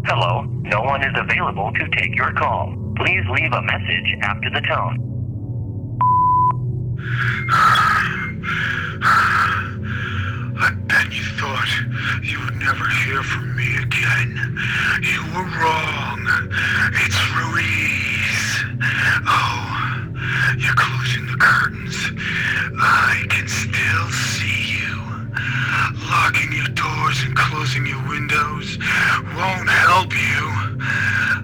Hello, no one is available to take your call. Please leave a message after the tone. I bet you thought you would never hear from me again. You were wrong. It's Ruiz. Oh, you're closing the curtains. I can still see you. Locking your doors and closing your windows won't help you.